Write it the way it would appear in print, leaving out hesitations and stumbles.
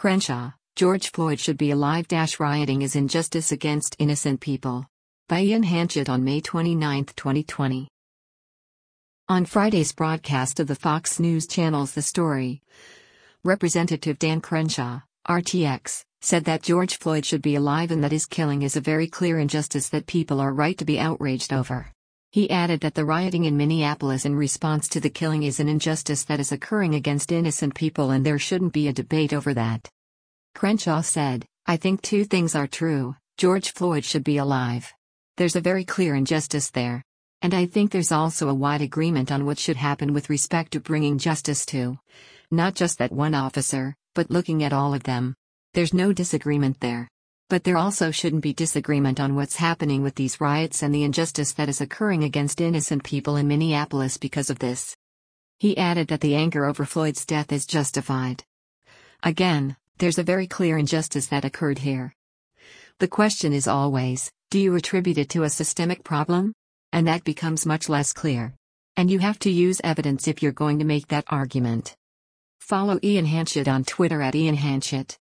Crenshaw, George Floyd should be alive. Rioting is injustice against innocent people. By Ian Hanchett on May 29, 2020. On Friday's broadcast of the Fox News Channel's The Story, Representative Dan Crenshaw, RTX, said that George Floyd should be alive and that his killing is a very clear injustice that people are right to be outraged over. He added that the rioting in Minneapolis in response to the killing is an injustice that is occurring against innocent people and there shouldn't be a debate over that. Crenshaw said, "I think two things are true: George Floyd should be alive. There's a very clear injustice there. And I think there's also a wide agreement on what should happen with respect to bringing justice to not just that one officer, but looking at all of them. There's no disagreement there. But there also shouldn't be disagreement on what's happening with these riots and the injustice that is occurring against innocent people in Minneapolis because of this." He added that the anger over Floyd's death is justified. "Again, there's a very clear injustice that occurred here. The question is always, do you attribute it to a systemic problem? And that becomes much less clear. And you have to use evidence if you're going to make that argument." Follow Ian Hanchett on Twitter @IanHanchett.